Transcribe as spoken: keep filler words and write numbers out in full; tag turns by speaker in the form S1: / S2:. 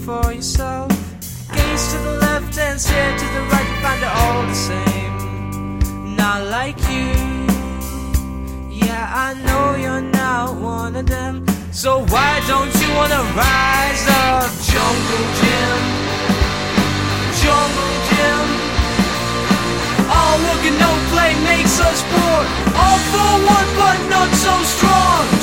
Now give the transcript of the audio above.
S1: for yourself. Gaze to the left and stare to the right, you find it all the same. Not like you. Yeah, I know you're not one of them. So why don't you wanna rise up, Jungle Jim? Jungle Jim. All work and no play makes us poor. All for one but not so strong.